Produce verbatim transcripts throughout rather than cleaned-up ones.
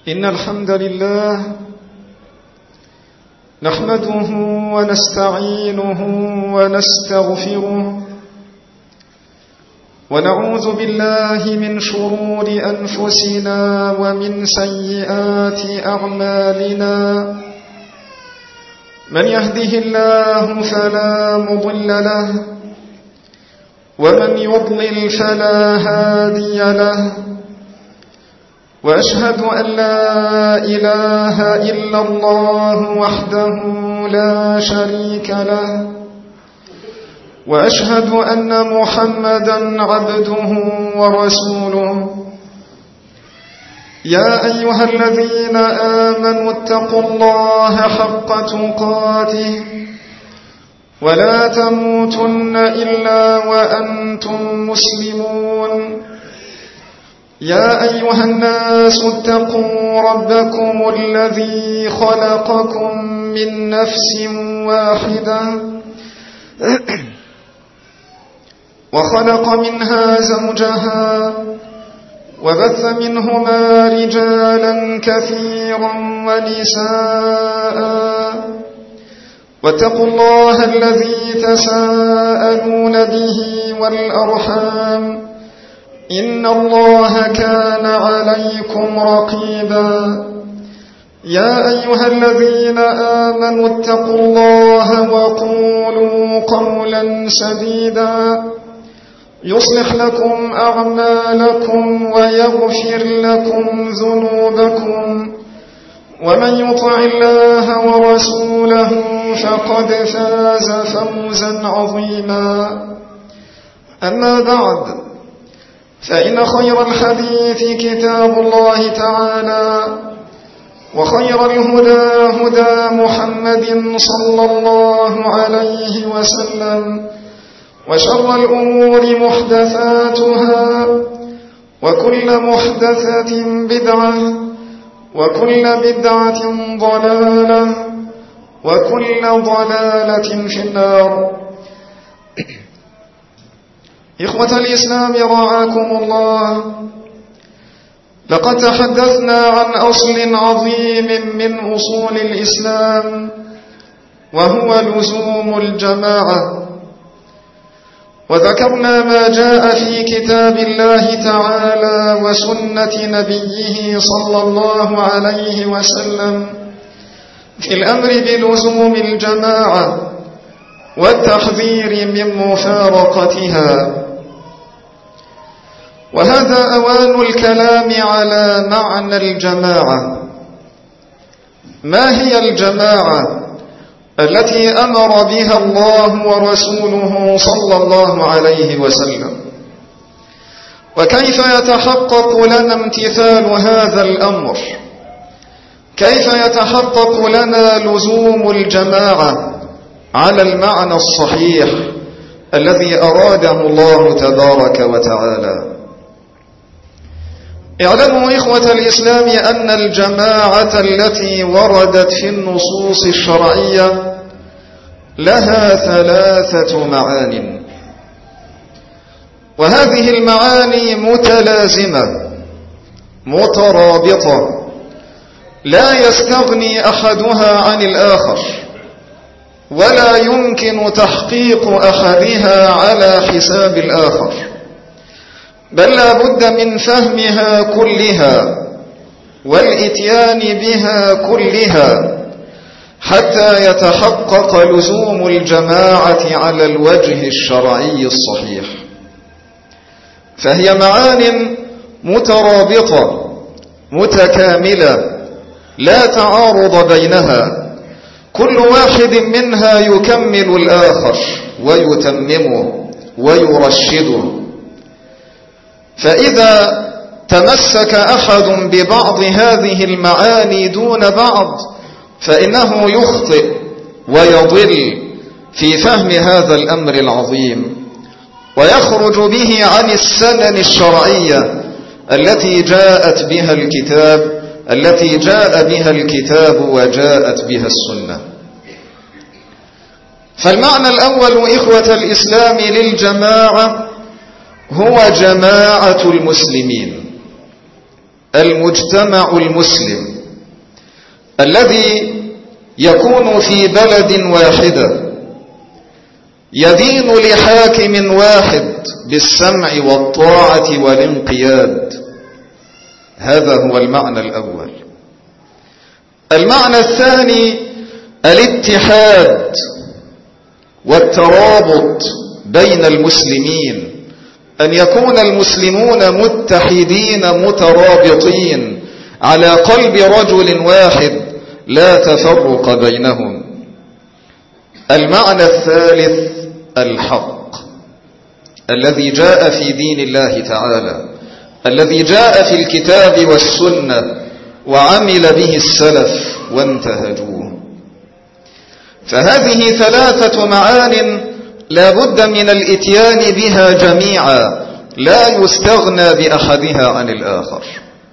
إن الحمد لله نحمده ونستعينه ونستغفره ونعوذ بالله من شرور أنفسنا ومن سيئات أعمالنا. من يهده الله فلا مضل له ومن يضلل فلا هادي له، وأشهد أن لا إله إلا الله وحده لا شريك له، وأشهد أن محمدا عبده ورسوله. يا أيها الذين آمنوا اتقوا الله حق تقاته ولا تموتن إلا وأنتم مسلمون. يا أيها الناس اتقوا ربكم الذي خلقكم من نفس واحدة وخلق منها زوجها وبث منهما رجالا كثيرا ونساء، واتقوا الله الذي تساءلون به والأرحام، إن الله كان عليكم رقيبا. يا أيها الذين آمنوا اتقوا الله وقولوا قولا سديدا يصلح لكم أعمالكم ويغفر لكم ذنوبكم، ومن يطع الله ورسوله فقد فاز فوزا عظيما. أما بعد، فإن خير الحديث كتاب الله تعالى، وخير الهدى هدى محمد صلى الله عليه وسلم، وشر الأمور محدثاتها، وكل محدثة بدعة، وكل بدعة ضلالة، وكل ضلالة في النار. إخوة الإسلام رعاكم الله، لقد تحدثنا عن أصل عظيم من أصول الإسلام، وهو لزوم الجماعة، وذكرنا ما جاء في كتاب الله تعالى وسنة نبيه صلى الله عليه وسلم في الأمر بلزوم الجماعة والتحذير من مفارقتها. وهذا أوان الكلام على معنى الجماعة. ما هي الجماعة التي أمر بها الله ورسوله صلى الله عليه وسلم؟ وكيف يتحقق لنا امتثال هذا الأمر؟ كيف يتحقق لنا لزوم الجماعة على المعنى الصحيح الذي أراده الله تبارك وتعالى؟ اعلموا إخوة الإسلام أن الجماعة التي وردت في النصوص الشرعية لها ثلاثة معان، وهذه المعاني متلازمة مترابطة، لا يستغني أحدها عن الآخر، ولا يمكن تحقيق أحدها على حساب الآخر، بل لا بد من فهمها كلها والإتيان بها كلها حتى يتحقق لزوم الجماعة على الوجه الشرعي الصحيح. فهي معان مترابطة متكاملة لا تعارض بينها، كل واحد منها يكمل الآخر ويتممه ويرشده. فإذا تمسك أحد ببعض هذه المعاني دون بعض فإنه يخطئ ويضل في فهم هذا الأمر العظيم، ويخرج به عن السنن الشرعية التي جاءت بها الكتاب التي جاء بها الكتاب وجاءت بها السنة. فالمعنى الأول إخوة الإسلام للجماعة هو جماعة المسلمين، المجتمع المسلم الذي يكون في بلد واحدة يدين لحاكم واحد بالسمع والطاعة والانقياد. هذا هو المعنى الأول. المعنى الثاني الاتحاد والترابط بين المسلمين، أن يكون المسلمون متحدين مترابطين على قلب رجل واحد لا تفرق بينهم. المعنى الثالث الحق الذي جاء في دين الله تعالى، الذي جاء في الكتاب والسنة وعمل به السلف وانتهجوه. فهذه ثلاثة معان لا بد من الاتيان بها جميعا، لا يستغنى بأحدها عن الآخر.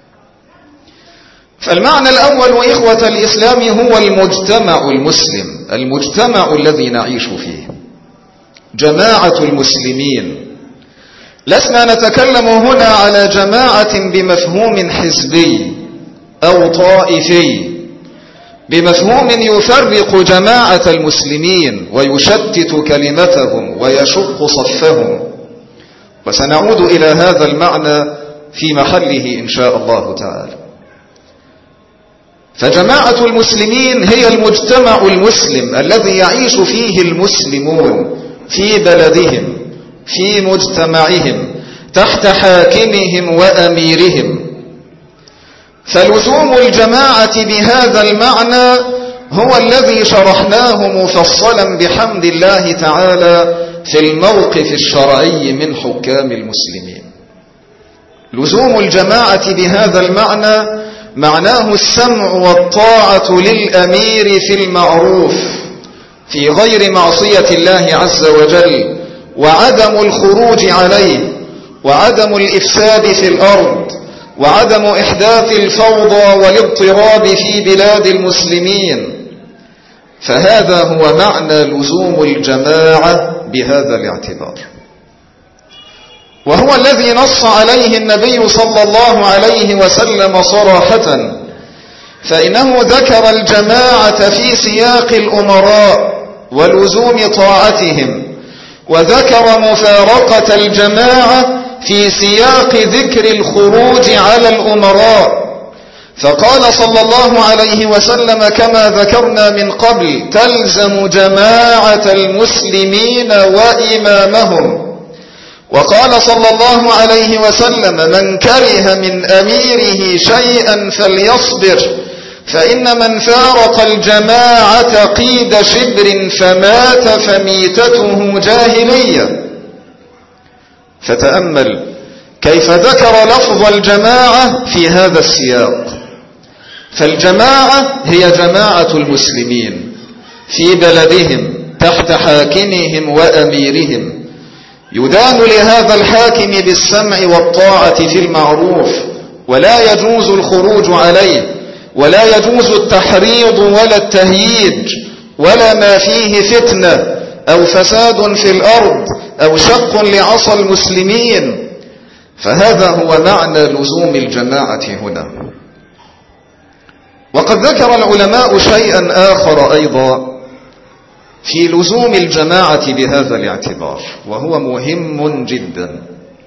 فالمعنى الأول إخوة الإسلام هو المجتمع المسلم، المجتمع الذي نعيش فيه، جماعة المسلمين. لسنا نتكلم هنا على جماعة بمفهوم حزبي أو طائفي، بمفهوم يفرق جماعة المسلمين ويشتت كلمتهم ويشق صفهم، وسنعود إلى هذا المعنى في محله إن شاء الله تعالى. فجماعة المسلمين هي المجتمع المسلم الذي يعيش فيه المسلمون في بلدهم، في مجتمعهم، تحت حاكمهم وأميرهم. فلزوم الجماعة بهذا المعنى هو الذي شرحناه مفصلا بحمد الله تعالى في الموقف الشرعي من حكام المسلمين. لزوم الجماعة بهذا المعنى معناه السمع والطاعة للأمير في المعروف في غير معصية الله عز وجل، وعدم الخروج عليه، وعدم الإفساد في الأرض، وعدم إحداث الفوضى والاضطراب في بلاد المسلمين. فهذا هو معنى لزوم الجماعة بهذا الاعتبار، وهو الذي نص عليه النبي صلى الله عليه وسلم صراحة، فإنه ذكر الجماعة في سياق الأمراء ولزوم طاعتهم، وذكر مفارقة الجماعة في سياق ذكر الخروج على الأمراء، فقال صلى الله عليه وسلم كما ذكرنا من قبل: تلزم جماعة المسلمين وإمامهم. وقال صلى الله عليه وسلم: من كره من أميره شيئا فليصبر، فإن من فارق الجماعة قيد شبر فمات فميتته جاهلية. فتأمل كيف ذكر لفظ الجماعة في هذا السياق. فالجماعة هي جماعة المسلمين في بلدهم تحت حاكمهم وأميرهم، يدان لهذا الحاكم بالسمع والطاعة في المعروف، ولا يجوز الخروج عليه، ولا يجوز التحريض ولا التهييج ولا ما فيه فتنة أو فساد في الأرض أو شق لعصا المسلمين. فهذا هو معنى لزوم الجماعة هنا. وقد ذكر العلماء شيئا آخر أيضا في لزوم الجماعة بهذا الاعتبار، وهو مهم جدا.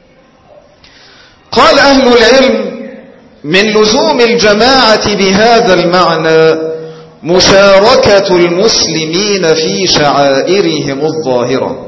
قال أهل العلم: من لزوم الجماعة بهذا المعنى مشاركة المسلمين في شعائرهم الظاهرة،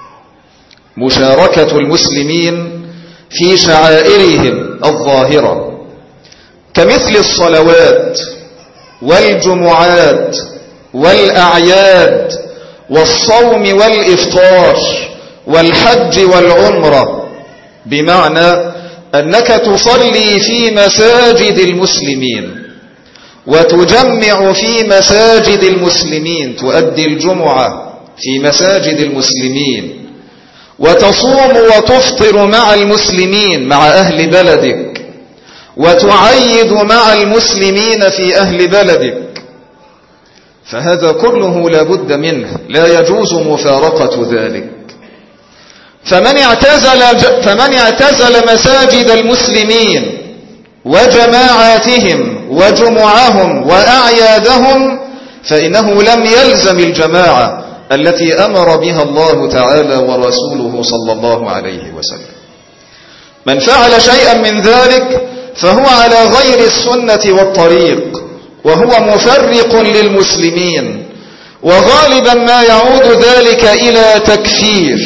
مشاركة المسلمين في شعائرهم الظاهرة، كمثل الصلوات والجمعات والأعياد والصوم والإفطار والحج والعمرة، بمعنى أنك تصلي في مساجد المسلمين وتجمع في مساجد المسلمين، تؤدي الجمعة في مساجد المسلمين، وتصوم وتفطر مع المسلمين مع أهل بلدك، وتعيد مع المسلمين في أهل بلدك. فهذا كله لا بد منه، لا يجوز مفارقة ذلك. فمن اعتزل, فمن اعتزل مساجد المسلمين وجماعاتهم وجمعهم وأعيادهم فإنه لم يلزم الجماعة التي أمر بها الله تعالى ورسوله صلى الله عليه وسلم. من فعل شيئا من ذلك فهو على غير السنة والطريق، وهو مفرق للمسلمين، وغالبا ما يعود ذلك إلى تكفير.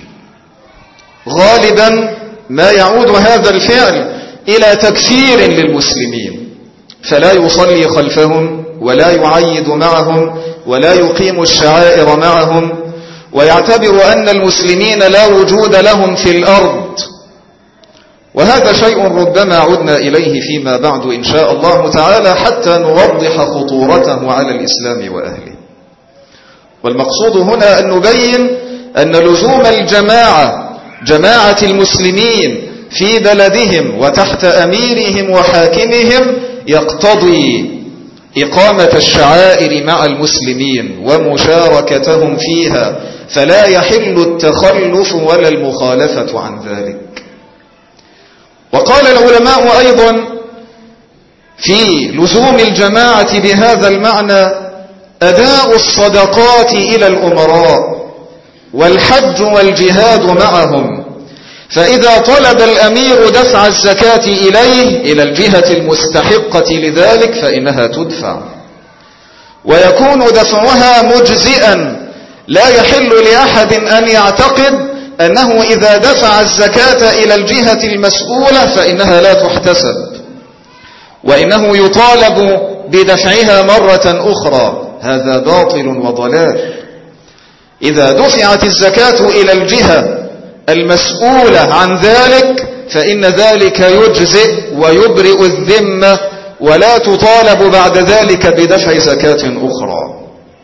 غالبا ما يعود هذا الفعل إلى تكفير للمسلمين، فلا يصلي خلفهم ولا يعيد معهم ولا يقيم الشعائر معهم، ويعتبر أن المسلمين لا وجود لهم في الأرض. وهذا شيء ربما عدنا إليه فيما بعد إن شاء الله تعالى حتى نوضح خطورته على الإسلام وأهله. والمقصود هنا أن نبين أن لزوم الجماعة، جماعة المسلمين في بلدهم وتحت أميرهم وحاكمهم، يقتضي إقامة الشعائر مع المسلمين ومشاركتهم فيها، فلا يحل التخلف ولا المخالفة عن ذلك. وقال العلماء أيضا في لزوم الجماعة بهذا المعنى أداء الصدقات إلى الأمراء والحج والجهاد معهم، فإذا طلب الأمير دفع الزكاة إليه إلى الجهة المستحقة لذلك فإنها تدفع، ويكون دفعها مجزئا. لا يحل لأحد أن يعتقد أنه إذا دفع الزكاة إلى الجهة المسؤولة فإنها لا تحتسب، وإنه يطالب بدفعها مرة أخرى. هذا باطل وضلال. إذا دفعت الزكاة إلى الجهة المسؤولة عن ذلك فإن ذلك يجزئ ويبرئ الذمة، ولا تطالب بعد ذلك بدفع زكاة أخرى.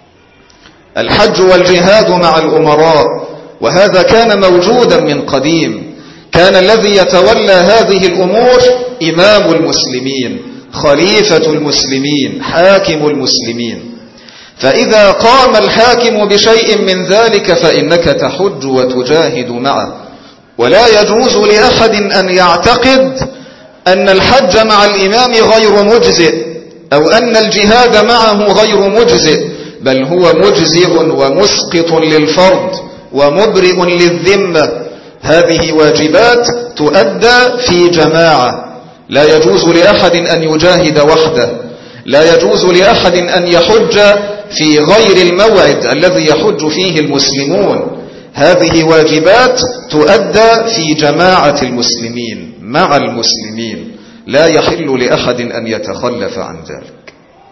الحج والجهاد مع الأمراء، وهذا كان موجودا من قديم. كان الذي يتولى هذه الأمور إمام المسلمين، خليفة المسلمين، حاكم المسلمين. فإذا قام الحاكم بشيء من ذلك فإنك تحج وتجاهد معه. ولا يجوز لأحد أن يعتقد أن الحج مع الإمام غير مجزئ، أو أن الجهاد معه غير مجزئ، بل هو مجزئ ومسقط للفرض ومبرئ للذمة. هذه واجبات تؤدى في جماعة. لا يجوز لأحد أن يجاهد وحده، لا يجوز لأحد أن يحج في غير الموعد الذي يحج فيه المسلمون. هذه واجبات تؤدى في جماعة المسلمين مع المسلمين، لا يحل لأحد أن يتخلف عن ذلك.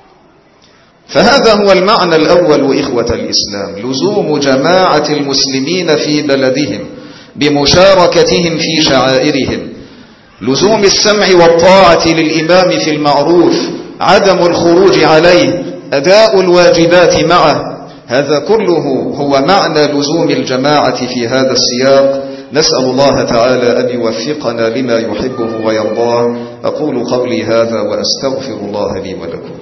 فهذا هو المعنى الأول إخوة الإسلام، لزوم جماعة المسلمين في بلدهم بمشاركتهم في شعائرهم، لزوم السمع والطاعة للإمام في المعروف، عدم الخروج عليه، أداء الواجبات معه. هذا كله هو معنى لزوم الجماعة في هذا السياق. نسأل الله تعالى أن يوفقنا لما يحبه ويرضاه. أقول قولي هذا وأستغفر الله لي ولكم.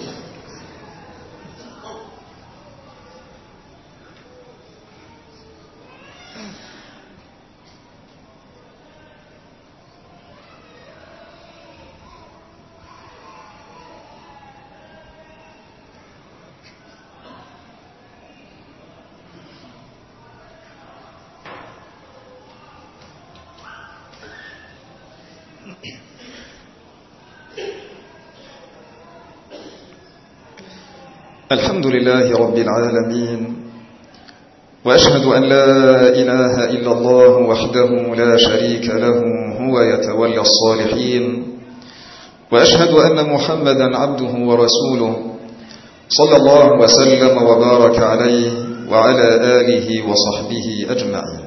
الحمد لله رب العالمين، وأشهد أن لا إله إلا الله وحده لا شريك له، هو يتولى الصالحين. وأشهد أن محمدا عبده ورسوله صلى الله وسلم وبارك عليه وعلى آله وصحبه أجمعين.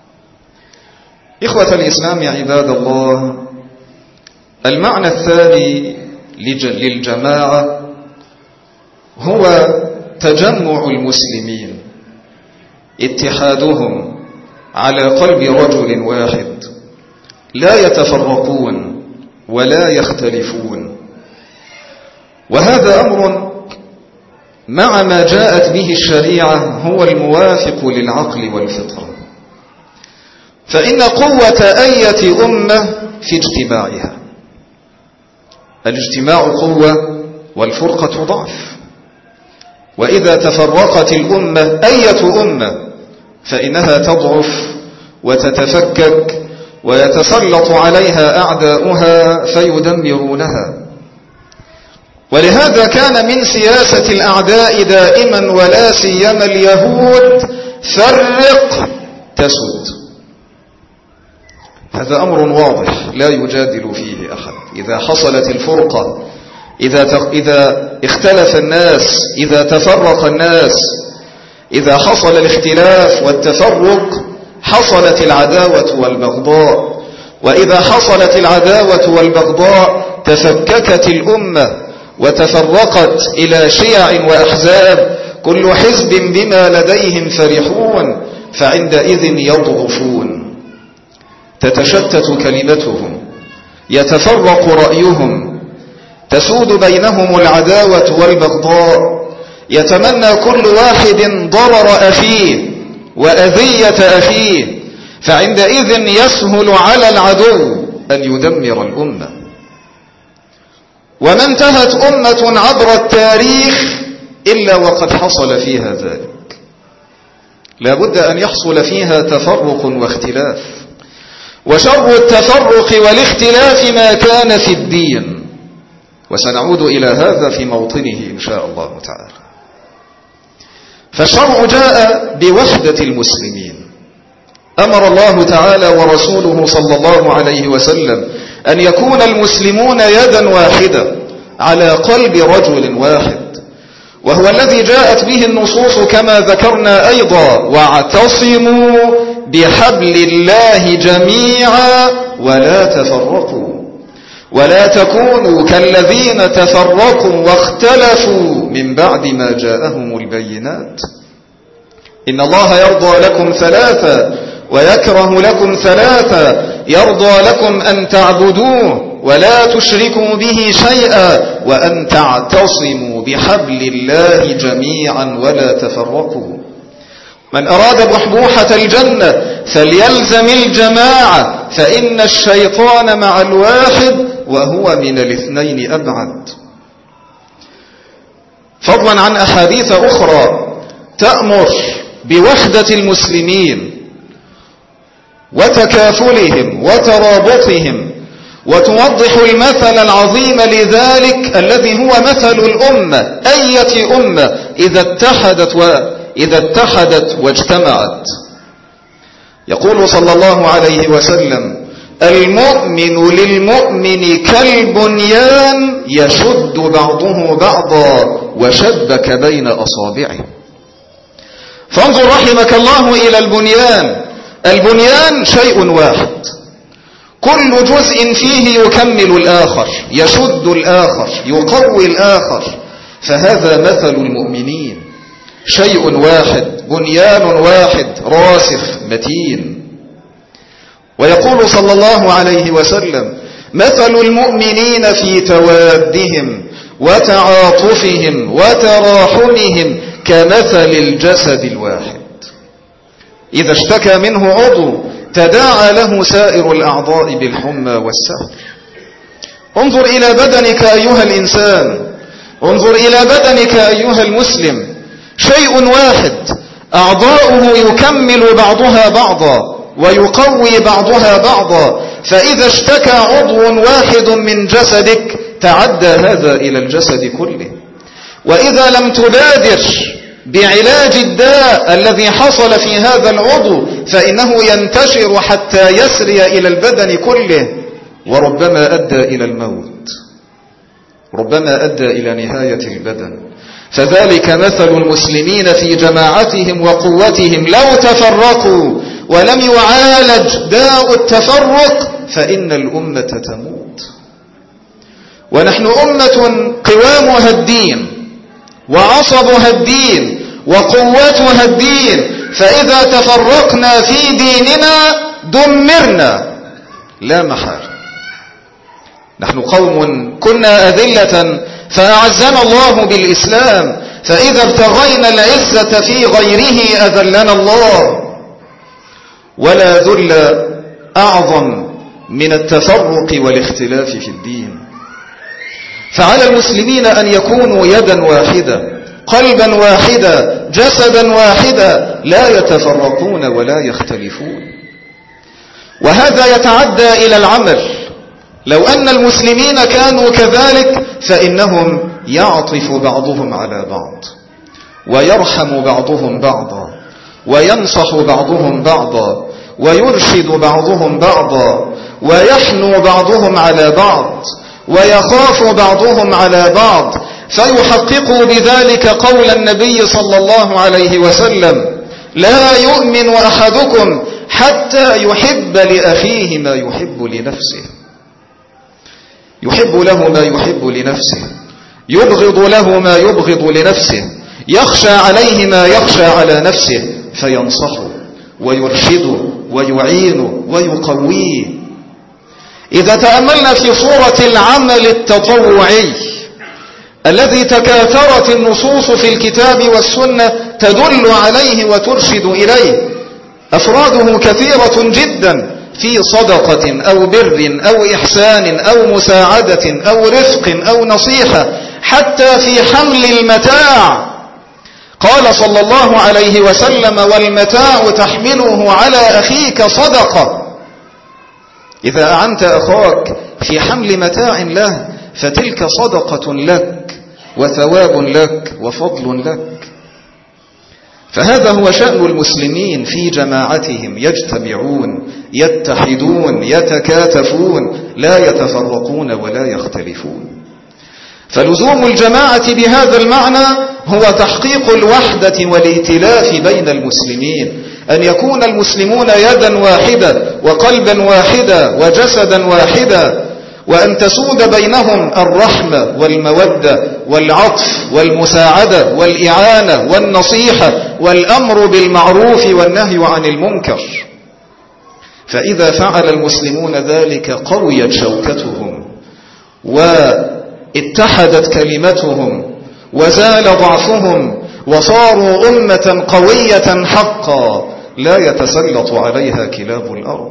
إخوة الإسلام عباد الله، المعنى الثاني للجماعة هو تجمع المسلمين، اتحادهم على قلب رجل واحد، لا يتفرقون ولا يختلفون. وهذا أمر مع ما جاءت به الشريعة هو الموافق للعقل والفطرة، فإن قوة أية أمة في اجتماعها. الاجتماع قوة والفرقة ضعف، وإذا تفرقت الأمة أية أمة فإنها تضعف وتتفكك ويتسلط عليها أعداؤها فيدمرونها. ولهذا كان من سياسة الأعداء دائما ولا سيما اليهود فرق تسد. هذا أمر واضح لا يجادل فيه أحد. إذا حصلت الفرقة، إذا إذا اختلف الناس، إذا تفرق الناس، إذا حصل الاختلاف والتفرق حصلت العداوة والبغضاء، وإذا حصلت العداوة والبغضاء تفككت الأمة وتفرقت إلى شيع وأحزاب، كل حزب بما لديهم فرحون، فعندئذ يضعفون، تتشتت كلمتهم، يتفرق رأيهم، تسود بينهم العداوة والبغضاء، يتمنى كل واحد ضرر أخيه وأذية أخيه، فعندئذ يسهل على العدو أن يدمر الأمة. وما انتهت أمة عبر التاريخ إلا وقد حصل فيها ذلك. لا بد أن يحصل فيها تفرق واختلاف، وشر التفرق والاختلاف ما كان في الدين، وسنعود إلى هذا في موطنه إن شاء الله تعالى. فالشرع جاء بوحدة المسلمين. أمر الله تعالى ورسوله صلى الله عليه وسلم أن يكون المسلمون يدا واحدة على قلب رجل واحد، وهو الذي جاءت به النصوص كما ذكرنا أيضا: واعتصموا بحبل الله جميعا ولا تفرقوا ولا تكونوا كالذين تفرقوا واختلفوا من بعد ما جاءهم البينات. إن الله يرضى لكم ثلاثة ويكره لكم ثلاثة: يرضى لكم أن تعبدوه ولا تشركوا به شيئا، وأن تعتصموا بحبل الله جميعا ولا تفرقوا. من أراد بحبوحة الجنة فليلزم الجماعة، فإن الشيطان مع الواحد وهو من الاثنين أبعد. فضلا عن أحاديث أخرى تأمر بوحدة المسلمين وتكافلهم وترابطهم، وتوضح المثل العظيم لذلك الذي هو مثل الأمة، أية أمة إذا اتحدت وإذا اتحدت واجتمعت. يقول صلى الله عليه وسلم: المؤمن للمؤمن كالبنيان يشد بعضه بعضا وشبك بين أصابعه. فانظر رحمك الله إلى البنيان. البنيان شيء واحد، كل جزء فيه يكمل الآخر، يشد الآخر، يقوي الآخر. فهذا مثل المؤمنين، شيء واحد، بنيان واحد راسخ متين. ويقول صلى الله عليه وسلم: مثل المؤمنين في توادهم وتعاطفهم وتراحمهم كمثل الجسد الواحد، إذا اشتكى منه عضو تداعى له سائر الأعضاء بالحمى والسهر. انظر إلى بدنك أيها الإنسان، انظر إلى بدنك أيها المسلم، شيء واحد، أعضاؤه يكمل بعضها بعضا ويقوي بعضها بعضا. فإذا اشتكى عضو واحد من جسدك تعدى هذا إلى الجسد كله. وإذا لم تبادر بعلاج الداء الذي حصل في هذا العضو فإنه ينتشر حتى يسري إلى البدن كله، وربما أدى إلى الموت، ربما أدى إلى نهاية البدن. فذلك مثل المسلمين في جماعتهم وقوتهم. لو تفرقوا ولم يعالج داء التفرق فإن الأمة تموت. ونحن أمة قوامها الدين وعصبها الدين وقوتها الدين، فإذا تفرقنا في ديننا دمرنا لا محالة. نحن قوم كنا أذلة فأعزنا الله بالإسلام، فإذا ابتغينا العزة في غيره أذلنا الله. ولا ذل أعظم من التفرق والاختلاف في الدين. فعلى المسلمين أن يكونوا يدا واحدة، قلبا واحدا، جسدا واحدا، لا يتفرقون ولا يختلفون. وهذا يتعدى إلى العمل. لو أن المسلمين كانوا كذلك فإنهم يعطف بعضهم على بعض، ويرحم بعضهم بعضا، وينصح بعضهم بعضا، ويرشد بعضهم بعضا، ويحنو بعضهم على بعض، ويخاف بعضهم على بعض، فيحققوا بذلك قول النبي صلى الله عليه وسلم: لا يؤمن أحدكم حتى يحب لأخيه ما يحب لنفسه. يحب له ما يحب لنفسه، يبغض له ما يبغض لنفسه، يخشى عليه ما يخشى على نفسه، فينصحه ويرشده ويعينه ويقويه. إذا تأملنا في صورة العمل التطوعي الذي تكاثرت النصوص في الكتاب والسنة تدل عليه وترشد إليه، أفراده كثيرة جدا، في صدقة أو بر أو إحسان أو مساعدة أو رفق أو نصيحة، حتى في حمل المتاع. قال صلى الله عليه وسلم: والمتاع تحمله على أخيك صدقة. إذا أعنت أخاك في حمل متاع له فتلك صدقة لك وثواب لك وفضل لك. فهذا هو شأن المسلمين في جماعتهم، يجتمعون، يتحدون، يتكاتفون، لا يتفرقون ولا يختلفون. فلزوم الجماعة بهذا المعنى هو تحقيق الوحدة والائتلاف بين المسلمين، أن يكون المسلمون يدا واحدة وقلبا واحدا وجسدا واحدا، وأن تسود بينهم الرحمة والمودة والعطف والمساعدة والإعانة والنصيحة والأمر بالمعروف والنهي عن المنكر. فإذا فعل المسلمون ذلك قويت شوكتهم واتحدت كلمتهم وزال ضعفهم، وصاروا أمة قوية حقا لا يتسلط عليها كلاب الأرض.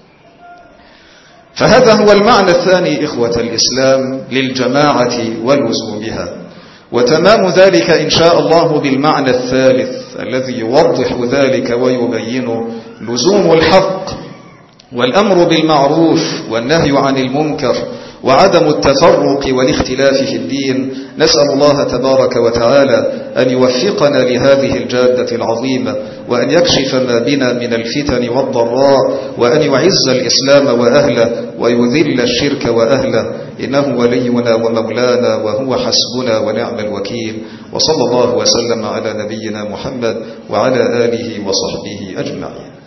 فهذا هو المعنى الثاني إخوة الإسلام للجماعة ولزومها، وتمام ذلك إن شاء الله بالمعنى الثالث الذي يوضح ذلك ويبين لزوم الحق والأمر بالمعروف والنهي عن المنكر وعدم التفرق والاختلاف في الدين. نسأل الله تبارك وتعالى أن يوفقنا لهذه الجادة العظيمة، وأن يكشف ما بنا من الفتن والضراء، وأن يعز الإسلام وأهله ويذل الشرك وأهله، إنه ولينا ومولانا وهو حسبنا ونعم الوكيل. وصلى الله وسلم على نبينا محمد وعلى آله وصحبه أجمعين.